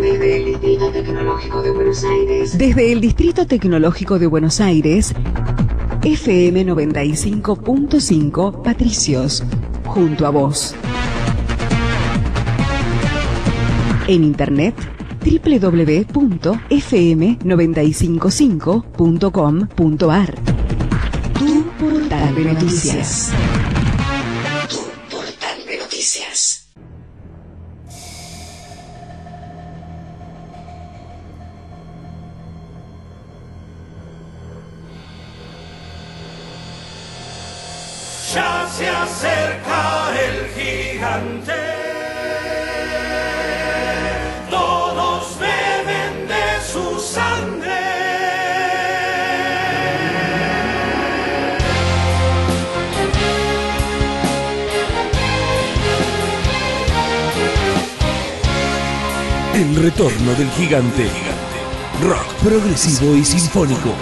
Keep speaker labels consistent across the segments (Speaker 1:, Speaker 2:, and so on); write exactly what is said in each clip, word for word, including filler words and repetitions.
Speaker 1: Desde el Distrito Tecnológico de Buenos Aires.
Speaker 2: Desde el Distrito Tecnológico de Buenos Aires, F M noventa y cinco punto cinco Patricios, junto a vos. En internet, doble u doble u doble u punto f m nueve cinco cinco punto com punto a r. Tu portal de noticias.
Speaker 1: Tu portal de noticias.
Speaker 3: Ya se acerca el gigante. Todos beben de su sangre.
Speaker 4: El retorno del gigante. Rock progresivo y sinfónico.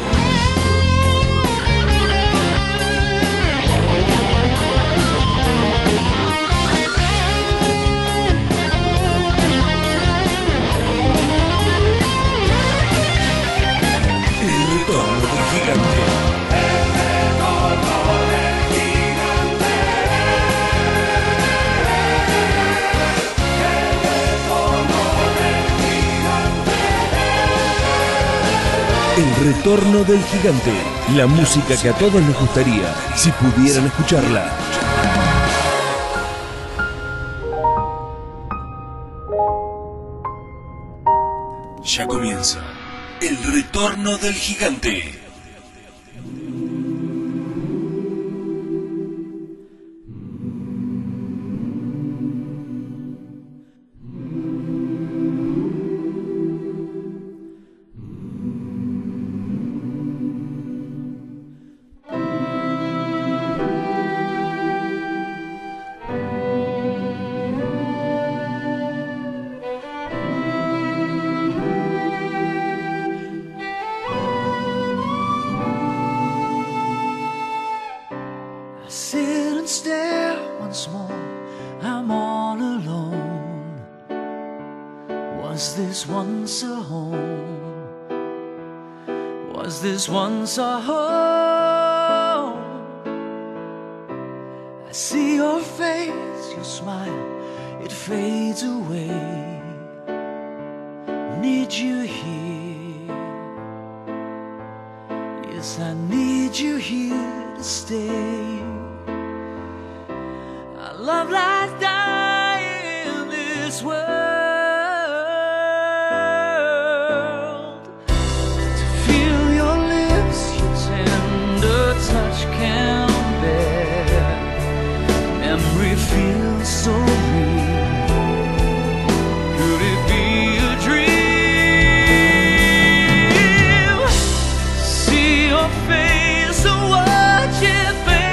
Speaker 4: El retorno del gigante. La música que a todos nos gustaría si pudieran escucharla. Ya comienza el retorno del gigante.
Speaker 5: Sit and stare once more, I'm all alone. Was this once a home? Was this once a home? I see your face, your smile, it fades away. Need you here? Yes, I need you here to stay. Love lies dying in this world. To feel your lips, your tender touch can bear. Memory feels so real. Could it be a dream? See your face and watch it fade.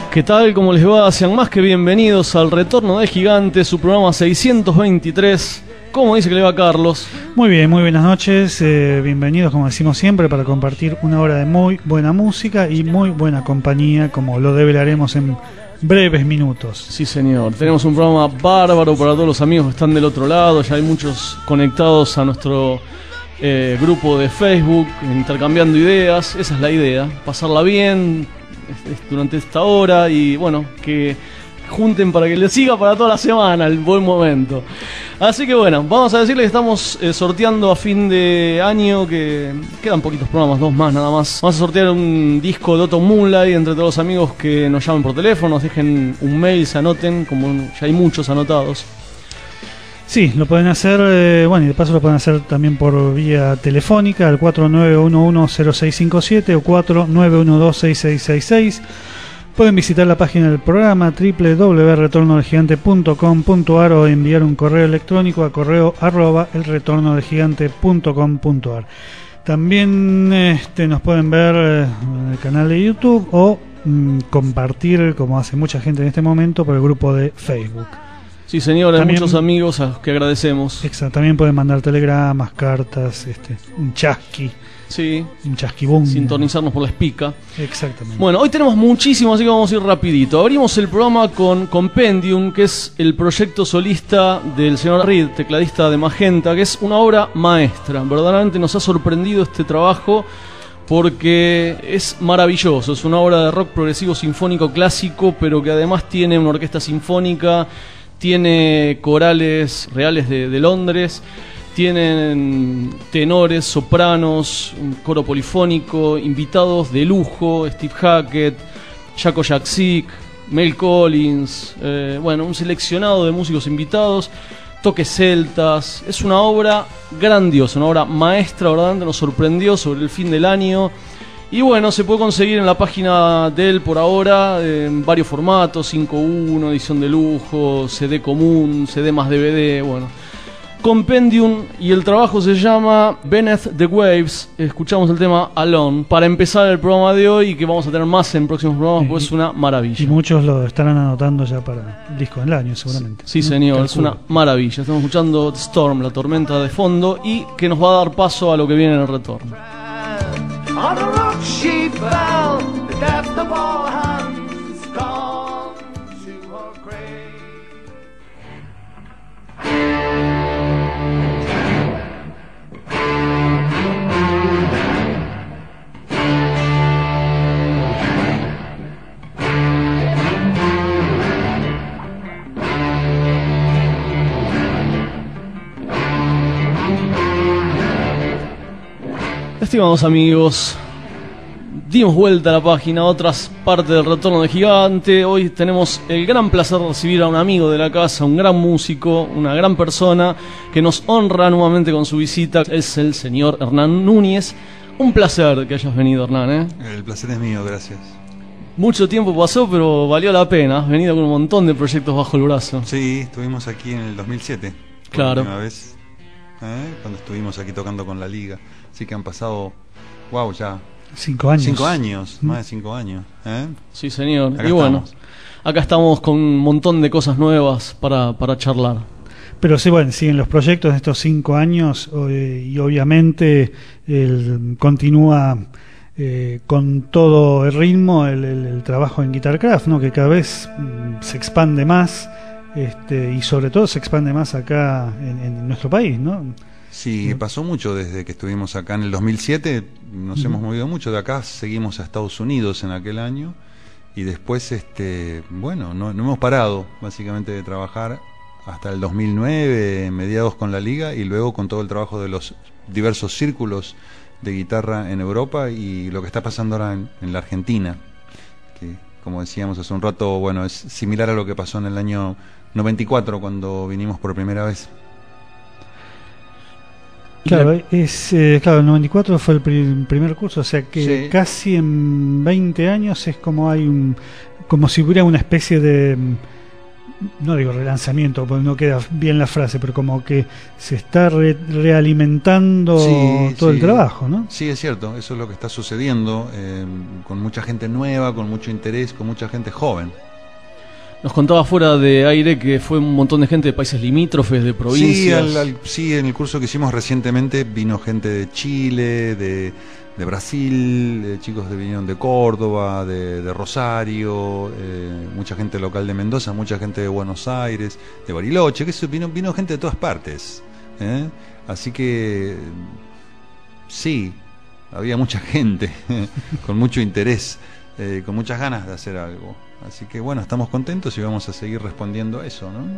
Speaker 6: ¿Qué tal? ¿Cómo les va? Sean más que bienvenidos al Retorno del Gigante, su programa seiscientos veintitrés. ¿Cómo dice que le va Carlos?
Speaker 7: Muy bien, muy buenas noches. Eh, bienvenidos, como decimos siempre, para compartir una hora de muy buena música y muy buena compañía, como lo develaremos en breves minutos.
Speaker 6: Sí, señor. Tenemos un programa bárbaro para todos los amigos que están del otro lado. Ya hay muchos conectados a nuestro eh, grupo de Facebook, intercambiando ideas. Esa es la idea, pasarla bien durante esta hora y bueno, que junten para que les siga para toda la semana el buen momento. Así que bueno, vamos a decirles que estamos eh, sorteando a fin de año, que quedan poquitos programas, dos más nada más. Vamos a sortear un disco de Autumn Moonlight entre todos los amigos que nos llamen por teléfono, nos dejen un mail, se anoten, como ya hay muchos anotados.
Speaker 7: Sí, lo pueden hacer, eh, bueno, y de paso lo pueden hacer también por vía telefónica al cuatro nueve uno uno cero seis cinco siete o cuatro nueve uno dos seis seis seis seis. Pueden visitar la página del programa doble u doble u doble u punto el retorno del gigante punto com punto a r o enviar un correo electrónico a correo arroba el retorno del gigante punto com punto a r. También este, nos pueden ver eh, en el canal de YouTube o mm, compartir, como hace mucha gente en este momento, por el grupo de Facebook.
Speaker 6: Sí, señor, hay
Speaker 7: También,
Speaker 6: muchos amigos a los que agradecemos.
Speaker 7: Exacto, también pueden mandar telegramas, cartas, este, un chasqui.
Speaker 6: Sí,
Speaker 7: un chasquibum.
Speaker 6: Sintonizarnos por la espica.
Speaker 7: Exactamente.
Speaker 6: Bueno, hoy tenemos muchísimo, así que vamos a ir rapidito. Abrimos el programa con Compendium, que es el proyecto solista del señor Reed, tecladista de Magenta, que es una obra maestra. Verdaderamente nos ha sorprendido este trabajo porque es maravilloso. Es una obra de rock progresivo sinfónico clásico, pero que además tiene una orquesta sinfónica, tiene corales reales de, de Londres, tienen tenores, sopranos, un coro polifónico, invitados de lujo, Steve Hackett, Jaco Jackzik, Mel Collins, eh, bueno, un seleccionado de músicos invitados, toques celtas. Es una obra grandiosa, una obra maestra, verdaderamente nos sorprendió sobre el fin del año. Y bueno, se puede conseguir en la página de él por ahora en varios formatos, cinco uno, edición de lujo, C D común, C D más D V D, bueno. Compendium, y el trabajo se llama Beneath the Waves. Escuchamos el tema Alone para empezar el programa de hoy, y que vamos a tener más en próximos programas, porque es una maravilla.
Speaker 7: Y muchos lo estarán anotando ya para el disco del año, seguramente.
Speaker 6: Sí, señor, Calculo. Es una maravilla. Estamos escuchando Storm, la tormenta de fondo, y que nos va a dar paso a lo que viene en el retorno.
Speaker 5: On a rock she fell, the death of all hands gone to her grave.
Speaker 6: Estimados amigos, dimos vuelta a la página, a otras partes del Retorno del Gigante. Hoy tenemos el gran placer de recibir a un amigo de la casa, un gran músico, una gran persona que nos honra nuevamente con su visita. Es el señor Hernán Núñez. Un placer que hayas venido, Hernán, ¿eh?
Speaker 8: El placer es mío, gracias.
Speaker 6: Mucho tiempo pasó, pero valió la pena. Has venido con un montón de proyectos bajo el brazo.
Speaker 8: Sí, estuvimos aquí en el dos mil siete.
Speaker 6: Claro.
Speaker 8: Una vez, ¿eh? Cuando estuvimos aquí tocando con la Liga. Así que han pasado, wow, ya
Speaker 7: Cinco años.
Speaker 8: Cinco años, más de cinco años. ¿eh?
Speaker 6: Sí, señor.
Speaker 8: Acá
Speaker 6: y bueno,
Speaker 8: estamos.
Speaker 6: acá estamos con un montón de cosas nuevas para, para charlar.
Speaker 7: Pero sí, bueno, siguen los proyectos de estos cinco años eh, y obviamente el, continúa eh, con todo el ritmo el, el, el trabajo en Guitarcraft, ¿no? Que cada vez mm, se expande más, este, y sobre todo se expande más acá en, en nuestro país, ¿no?
Speaker 8: Sí, pasó mucho desde que estuvimos acá en el dos mil siete, nos uh-huh. hemos movido mucho. De acá seguimos a Estados Unidos en aquel año y después, este, bueno, no, no hemos parado básicamente de trabajar hasta el dos mil nueve, mediados con la Liga, y luego con todo el trabajo de los diversos círculos de guitarra en Europa y lo que está pasando ahora en, en la Argentina, que como decíamos hace un rato, bueno, es similar a lo que pasó en el año noventa y cuatro cuando vinimos por primera vez.
Speaker 7: Claro, es eh, claro, el noventa y cuatro fue el pri- primer curso, o sea que sí. Casi en veinte años es como hay un, como si hubiera una especie de no digo relanzamiento, porque no queda bien la frase, pero como que se está re- realimentando
Speaker 8: Sí,
Speaker 7: todo
Speaker 8: sí.
Speaker 7: el trabajo, ¿no?
Speaker 8: Sí, es cierto, eso es lo que está sucediendo, eh, con mucha gente nueva, con mucho interés, con mucha gente joven.
Speaker 6: Nos contaba fuera de aire que fue un montón de gente de países limítrofes, de provincias.
Speaker 8: Sí, al- al- sí, en el curso que hicimos recientemente vino gente de Chile, de, de Brasil, eh, chicos de, vinieron de Córdoba, de, de Rosario, eh, mucha gente local de Mendoza, mucha gente de Buenos Aires, de Bariloche, que eso, vino, vino gente de todas partes. ¿eh? Así que sí, había mucha gente con mucho interés, eh, con muchas ganas de hacer algo. Así que bueno, estamos contentos y vamos a seguir respondiendo a eso, ¿no?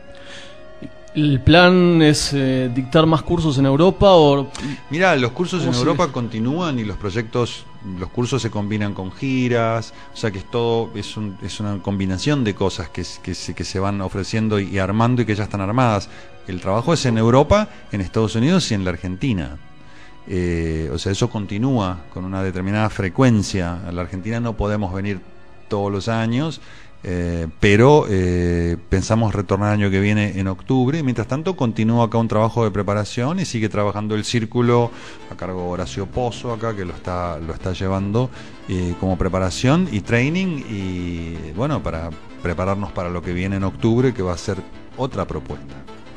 Speaker 6: ¿El plan es eh, dictar más cursos en Europa o...?
Speaker 8: Mirá, los cursos en
Speaker 6: ¿Cómo
Speaker 8: Europa
Speaker 6: sigue?
Speaker 8: continúan y los proyectos, los cursos se combinan con giras, o sea que es todo, es, un, es una combinación de cosas que, es- que, se, que se van ofreciendo y, y armando y que ya están armadas. El trabajo es en Europa, en Estados Unidos y en la Argentina. Eh, o sea, eso continúa con una determinada frecuencia. A la Argentina no podemos venir todos los años, eh, pero eh, pensamos retornar el año que viene en octubre. Mientras tanto continúa acá un trabajo de preparación y sigue trabajando el círculo a cargo de Horacio Pozo acá, que lo está lo está llevando eh, como preparación y training, y bueno, para prepararnos para lo que viene en octubre, que va a ser otra propuesta.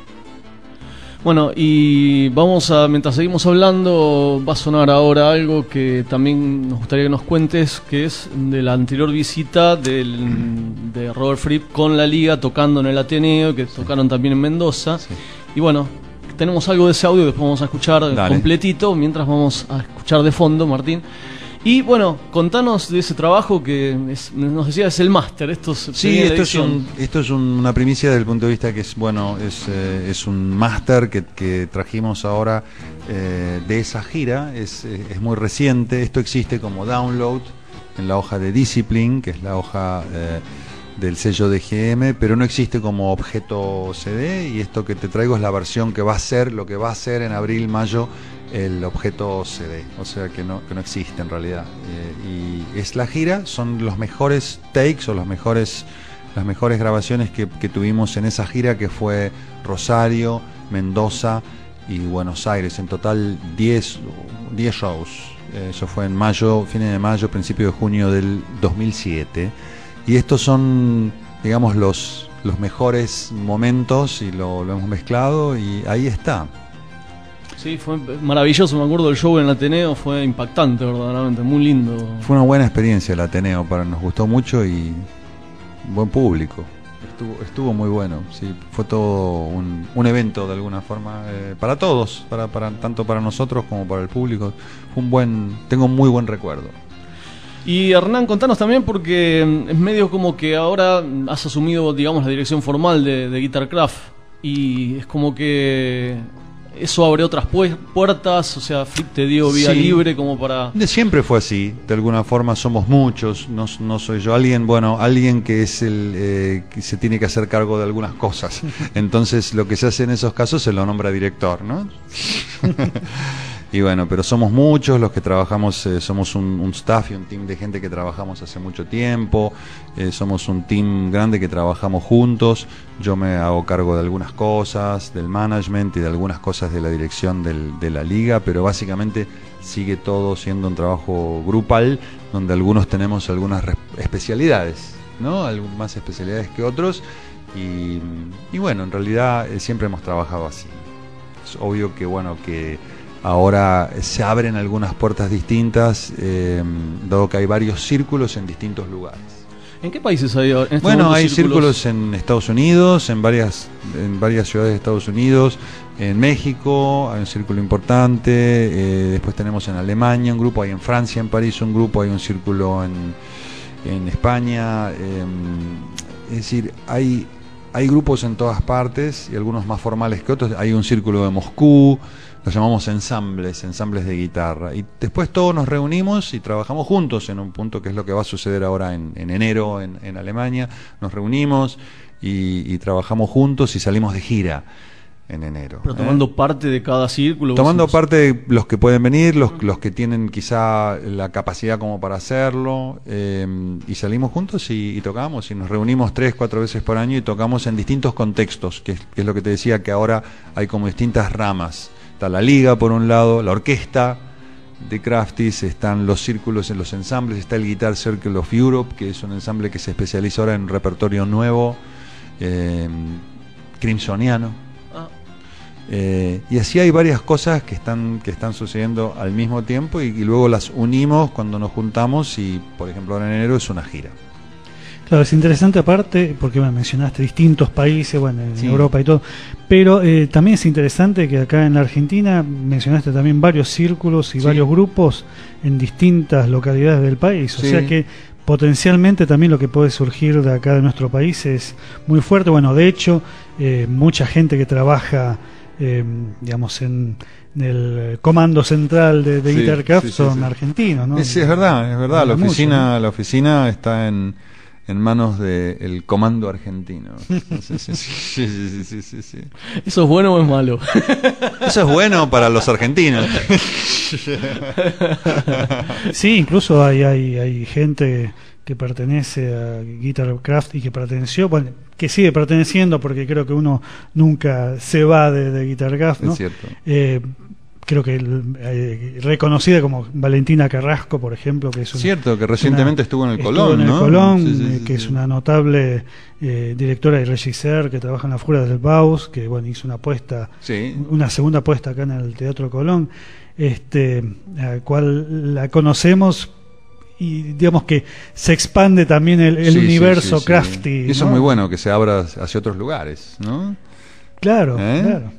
Speaker 6: Bueno, y vamos a, mientras seguimos hablando, va a sonar ahora algo que también nos gustaría que nos cuentes, que es de la anterior visita del, de Robert Fripp con la Liga tocando en el Ateneo, que tocaron también en Mendoza.
Speaker 8: Sí.
Speaker 6: Y bueno, tenemos algo de ese audio, después vamos a escuchar
Speaker 8: Dale.
Speaker 6: completito, mientras vamos a escuchar de fondo, Martín. Y bueno, contanos de ese trabajo que es- nos decía es el máster. Esto se- se
Speaker 8: Sí,
Speaker 6: viene de
Speaker 8: esto es,
Speaker 6: edición.
Speaker 8: un, esto es un- una primicia desde el punto de vista que es, bueno, es, eh, es un máster que, que trajimos ahora eh, de esa gira, es, eh, es muy reciente, esto existe como download en la hoja de Discipline, que es la hoja eh, del sello de G M, pero no existe como objeto C D, y esto que te traigo es la versión que va a ser, lo que va a ser en abril, mayo, el objeto C D, o sea que no, que no existe en realidad. Eh, y es la gira, son los mejores takes o los mejores, las mejores grabaciones que, que tuvimos en esa gira, que fue Rosario, Mendoza y Buenos Aires. En total diez shows. Eh, eso fue en mayo, fines de mayo, principio de junio del dos mil siete. Y estos son, digamos, los, los mejores momentos, y lo, lo hemos mezclado y ahí está.
Speaker 6: Sí, fue maravilloso, me acuerdo del show en el Ateneo, fue impactante verdaderamente, muy lindo.
Speaker 8: Fue una buena experiencia el Ateneo, para nos gustó mucho y buen público. Estuvo, estuvo muy bueno, sí, fue todo un, un evento de alguna forma, eh, para todos, para, para tanto para nosotros como para el público. Fue un buen, tengo un muy buen recuerdo.
Speaker 6: Y Hernán, contanos también, porque mm, es medio como que ahora has asumido, digamos, la dirección formal de, de Guitarcraft, y es como que eso abre otras pu- puertas, o sea, Fripp te dio vía
Speaker 8: Sí.
Speaker 6: libre como para...
Speaker 8: De siempre fue así, de alguna forma somos muchos, no, no soy yo, alguien, bueno, alguien que es el eh, que se tiene que hacer cargo de algunas cosas. Entonces lo que se hace en esos casos se lo nombra director, ¿no? Y bueno, pero somos muchos los que trabajamos, eh, somos un, un staff y un team de gente que trabajamos hace mucho tiempo, eh, somos un team grande que trabajamos juntos. Yo me hago cargo de algunas cosas, del management y de algunas cosas de la dirección del, de la liga, pero básicamente sigue todo siendo un trabajo grupal, donde algunos tenemos algunas res- especialidades, ¿no? Algún- más especialidades que otros, y, y bueno, en realidad eh, siempre hemos trabajado así. Es obvio que, bueno, que ahora se abren algunas puertas distintas, eh, dado que hay varios círculos en distintos lugares.
Speaker 6: ¿En qué países hay ahora? En este
Speaker 8: Bueno,
Speaker 6: momento
Speaker 8: hay círculos en Estados Unidos, en varias, en varias ciudades de Estados Unidos, en México hay un círculo importante, eh, después tenemos en Alemania un grupo, hay en Francia, en París un grupo, hay un círculo en, en España, eh, es decir, hay, hay grupos en todas partes, y algunos más formales que otros. Hay un círculo de Moscú, lo llamamos ensambles, ensambles de guitarra, y después todos nos reunimos y trabajamos juntos en un punto, que es lo que va a suceder ahora en, en enero en, en Alemania. Nos reunimos y, y trabajamos juntos y salimos de gira. en enero.
Speaker 6: Pero
Speaker 8: ¿eh?
Speaker 6: tomando parte de cada círculo.
Speaker 8: Tomando
Speaker 6: vos-
Speaker 8: parte de los que pueden venir, los, los que tienen quizá la capacidad como para hacerlo, eh, y salimos juntos y, y tocamos, y nos reunimos tres, cuatro veces por año y tocamos en distintos contextos, que es, que es lo que te decía, que ahora hay como distintas ramas. Está la liga por un lado, la orquesta de Crafties, están los círculos en los ensambles, está el Guitar Circle of Europe, que es un ensamble que se especializa ahora en repertorio nuevo, eh, crimsoniano.
Speaker 6: Ah,
Speaker 8: Eh, y así hay varias cosas que están, que están sucediendo al mismo tiempo y, y luego las unimos cuando nos juntamos y, por ejemplo, ahora en enero es una gira.
Speaker 7: Claro, es interesante aparte, porque bueno, mencionaste distintos países, bueno, en
Speaker 8: Sí.
Speaker 7: Europa y todo, pero eh, también es interesante que acá en la Argentina mencionaste también varios círculos y
Speaker 8: Sí.
Speaker 7: varios grupos en distintas localidades del país, o
Speaker 8: Sí.
Speaker 7: sea que potencialmente también lo que puede surgir de acá de nuestro país es muy fuerte. Bueno, de hecho, eh, mucha gente que trabaja, eh, digamos, en, en el comando central de, de
Speaker 8: Sí,
Speaker 7: Guitarcraft
Speaker 8: sí, sí,
Speaker 7: son
Speaker 8: sí.
Speaker 7: argentinos, ¿no?
Speaker 8: Es, sí, es verdad, es verdad. La
Speaker 7: Habla mucho,
Speaker 8: oficina,
Speaker 7: ¿no?
Speaker 8: la oficina está en, en manos del comando argentino. Sí, sí, sí, sí, sí, sí, sí, sí.
Speaker 6: ¿eso es bueno o es malo?
Speaker 8: Eso es bueno para los argentinos.
Speaker 7: Sí, incluso hay, hay, hay gente que pertenece a Guitarcraft y que perteneció, bueno, que sigue perteneciendo porque creo que uno nunca se va de, de Guitarcraft, ¿no?
Speaker 8: Es cierto.
Speaker 7: Eh, creo que eh, reconocida como Valentina Carrasco, por ejemplo, que es una,
Speaker 8: Cierto, que recientemente
Speaker 7: una-
Speaker 8: estuvo en el
Speaker 7: estuvo
Speaker 8: Colón,
Speaker 7: en el
Speaker 8: ¿no?
Speaker 7: Colón,
Speaker 8: Sí, sí,
Speaker 7: eh,
Speaker 8: sí,
Speaker 7: que
Speaker 8: sí.
Speaker 7: es una notable eh, directora y regisseur que trabaja en las Fueras del Baus, que bueno, hizo una apuesta,
Speaker 8: Sí.
Speaker 7: una segunda apuesta acá en el Teatro Colón, este, al cual la conocemos y digamos que se expande también el, el
Speaker 8: Sí, sí,
Speaker 7: universo
Speaker 8: sí, sí.
Speaker 7: crafty.
Speaker 8: Y eso
Speaker 7: ¿no?
Speaker 8: es muy bueno, que se abra hacia otros lugares, ¿no?
Speaker 7: Claro,
Speaker 8: ¿Eh?
Speaker 7: claro.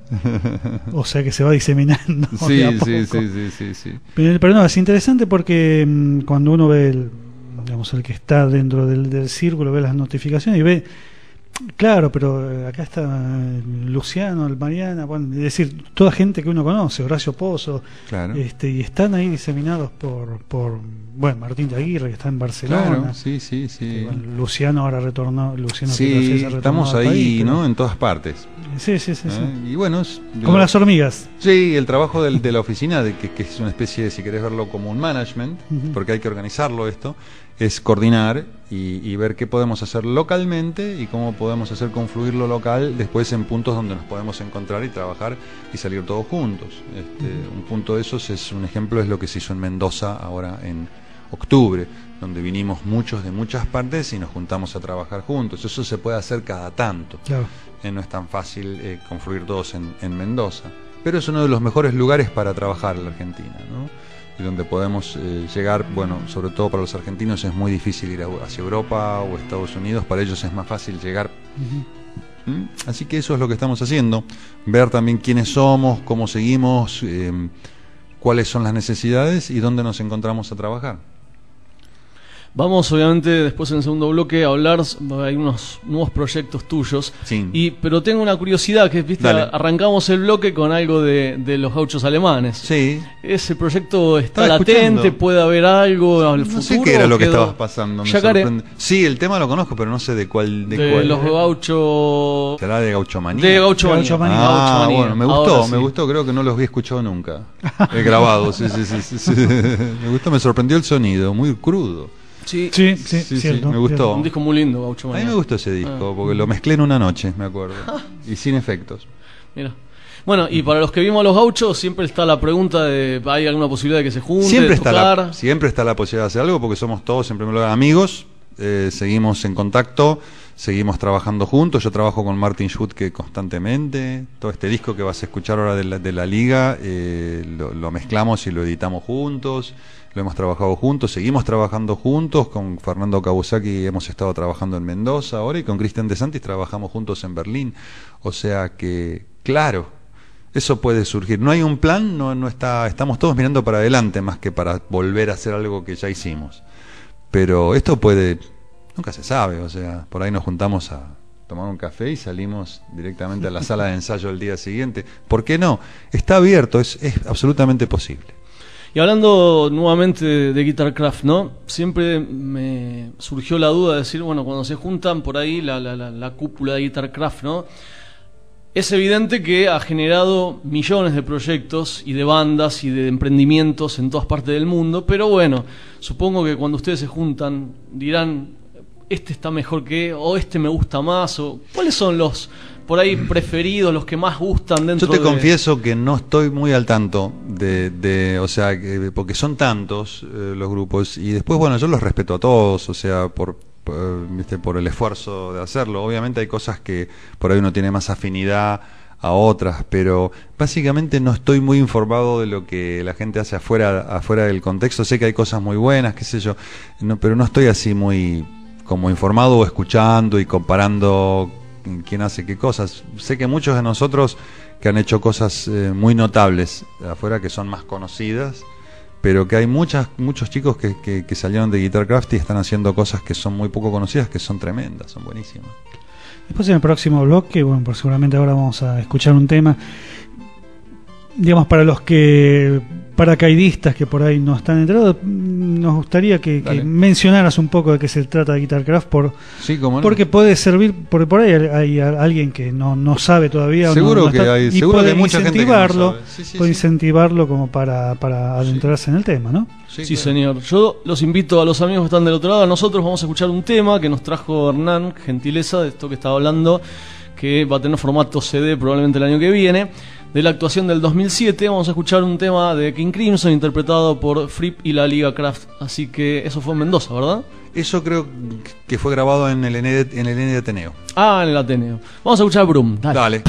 Speaker 7: O sea que se va diseminando.
Speaker 8: Sí,
Speaker 7: de a
Speaker 8: sí,
Speaker 7: poco.
Speaker 8: sí, sí, sí, sí.
Speaker 7: Pero, pero no, es interesante porque mm, cuando uno ve, el, digamos, el que está dentro del, del círculo, ve las notificaciones y ve, claro, pero eh, acá está eh, Luciano, el Mariana, bueno, es decir, toda gente que uno conoce, Horacio Pozo,
Speaker 8: Claro.
Speaker 7: este, y están ahí diseminados por, por bueno, Martín de Aguirre, que está en Barcelona.
Speaker 8: Claro, sí, sí, sí.
Speaker 7: Que, bueno, Luciano ahora retornó, Luciano
Speaker 8: Sí,
Speaker 7: Pietrafesa retornó
Speaker 8: estamos
Speaker 7: al
Speaker 8: ahí,
Speaker 7: país, pero-
Speaker 8: ¿no? En todas partes.
Speaker 7: Sí, sí, sí, sí.
Speaker 8: ¿eh? Y bueno, es
Speaker 7: Como las hormigas.
Speaker 8: Sí, el trabajo del- de la oficina, de que, que es una especie de, si querés verlo como un management,
Speaker 7: Ujú.
Speaker 8: porque hay que organizarlo esto, es coordinar y, y ver qué podemos hacer localmente y cómo podemos hacer confluir lo local después en puntos donde nos podemos encontrar y trabajar y salir todos juntos. Este, un punto de esos es un ejemplo, es lo que se hizo en Mendoza ahora en octubre, donde vinimos muchos de muchas partes y nos juntamos a trabajar juntos. Eso se puede hacer cada tanto.
Speaker 7: Claro.
Speaker 8: Eh, no es tan fácil eh, confluir todos en, en Mendoza, pero es uno de los mejores lugares para trabajar en la Argentina, ¿no? Y donde podemos eh, llegar, bueno, sobre todo para los argentinos es muy difícil ir a- hacia Europa o Estados Unidos, para ellos es más fácil llegar. ¿Mm? Así que eso es lo que estamos haciendo, ver también quiénes somos, cómo seguimos, eh, cuáles son las necesidades y dónde nos encontramos a trabajar.
Speaker 6: Vamos, obviamente, después en el segundo bloque a hablar. Hay unos nuevos proyectos tuyos.
Speaker 8: Sí.
Speaker 6: Y, pero tengo una curiosidad, que viste,
Speaker 8: Dale.
Speaker 6: arrancamos el bloque con algo de, de los gauchos alemanes.
Speaker 8: Sí.
Speaker 6: Ese proyecto está
Speaker 8: Estaba
Speaker 6: latente,
Speaker 8: escuchando.
Speaker 6: puede haber algo al futuro.
Speaker 8: No sé qué era lo que
Speaker 6: quedó-
Speaker 8: estabas pasando, me
Speaker 6: Yacaré,
Speaker 8: sorprende. Sí, el tema lo conozco, pero no sé de cuál. De,
Speaker 6: de
Speaker 8: cuál.
Speaker 6: los gauchos.
Speaker 8: ¿Será de Gauchomanía?
Speaker 6: De Gaucho Manía.
Speaker 7: Gaucho Manía.
Speaker 8: Ah,
Speaker 6: Gaucho Manía.
Speaker 8: bueno, me
Speaker 6: Ahora
Speaker 8: gustó,
Speaker 6: sí.
Speaker 8: me gustó, creo que no los había escuchado nunca. He grabado, sí, sí, sí, sí, sí. Me gustó, me sorprendió el sonido, muy crudo.
Speaker 6: Sí,
Speaker 7: Sí, sí,
Speaker 8: Sí, sí,
Speaker 7: cierto,
Speaker 8: me gustó.
Speaker 7: cierto.
Speaker 6: un disco muy lindo, Gaucho
Speaker 8: A
Speaker 6: Manía.
Speaker 8: mí me gustó ese disco,
Speaker 6: Ah.
Speaker 8: porque lo mezclé en una noche, me acuerdo. Y sin efectos.
Speaker 6: Mira. Bueno, y para los que vimos a los gauchos, siempre está la pregunta de: ¿hay alguna posibilidad de que se junten?
Speaker 8: Siempre
Speaker 6: de
Speaker 8: está,
Speaker 6: tocar?
Speaker 8: la, siempre está la posibilidad de hacer algo, porque somos todos, en primer lugar, amigos, eh, seguimos en contacto, seguimos trabajando juntos. Yo trabajo con Martin Schutke constantemente. Todo este disco que vas a escuchar ahora de la, de la Liga, eh, lo, lo mezclamos y lo editamos juntos. Lo hemos trabajado juntos, seguimos trabajando juntos. Con Fernando Kawasaki hemos estado trabajando en Mendoza ahora, y con Cristian De Santis trabajamos juntos en Berlín. O sea que, claro, eso puede surgir. No hay un plan, no, no está, estamos todos mirando para adelante más que para volver a hacer algo que ya hicimos. Pero esto puede, nunca se sabe, o sea, por ahí nos juntamos a tomar un café y salimos directamente a la sala de ensayo el día siguiente. ¿Por qué no? Está abierto, es, es absolutamente posible.
Speaker 6: Y hablando nuevamente de, de Guitarcraft, ¿no? Siempre me surgió la duda de decir, bueno, cuando se juntan por ahí la, la, la, la cúpula de Guitarcraft, ¿no? es evidente que ha generado millones de proyectos y de bandas y de emprendimientos en todas partes del mundo, pero bueno, supongo que cuando ustedes se juntan dirán, este está mejor que, o este me gusta más, o ¿cuáles son los por ahí preferidos, los que más gustan dentro de...?
Speaker 8: Yo te de... confieso que no estoy muy al tanto de, de o sea, que, porque son tantos eh, los grupos, y después, bueno, yo los respeto a todos, o sea, por... ¿viste? Por el esfuerzo de hacerlo. Obviamente hay cosas que por ahí uno tiene más afinidad a otras, pero básicamente no estoy muy informado de lo que la gente hace afuera afuera del contexto. Sé que hay cosas muy buenas, qué sé yo, no, pero no estoy así muy como informado o escuchando y comparando quién hace qué cosas. Sé que muchos de nosotros que han hecho cosas eh, muy notables afuera, que son más conocidas, pero que hay muchas muchos chicos que, que, que salieron de Guitarcraft y están haciendo cosas que son muy poco conocidas, que son tremendas, son buenísimas.
Speaker 7: Después en el próximo bloque, bueno, pues seguramente ahora vamos a escuchar un tema, digamos, para los que paracaidistas que por ahí no están enterados, nos gustaría que, que mencionaras un poco de qué se trata de Guitarcraft, por,
Speaker 8: sí, cómo no.
Speaker 7: Porque puede servir, porque por ahí hay, hay alguien que no, no sabe todavía,
Speaker 8: seguro
Speaker 7: o no, no
Speaker 8: que
Speaker 7: está,
Speaker 8: hay,
Speaker 7: y
Speaker 8: seguro
Speaker 7: puede
Speaker 8: que hay mucha
Speaker 7: incentivarlo,
Speaker 8: gente que no sabe. Sí, sí,
Speaker 7: puede
Speaker 8: sí.
Speaker 7: incentivarlo como para, para adentrarse sí. en el tema, ¿no?
Speaker 6: Sí, sí, señor. Yo los invito a los amigos que están del otro lado. Nosotros vamos a escuchar un tema que nos trajo Hernán, gentileza de esto que estaba hablando, que va a tener formato C D probablemente el año que viene, de la actuación del dos mil siete. Vamos a escuchar un tema de King Crimson interpretado por Fripp y la Liga Kraft. Así que eso fue en Mendoza, ¿verdad?
Speaker 8: Eso creo que fue grabado en el N D, en el N D Ateneo.
Speaker 6: Ah, en el Ateneo. Vamos a escuchar Broom. Dale.
Speaker 8: Dale.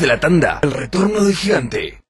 Speaker 4: la tanda, el retorno del gigante.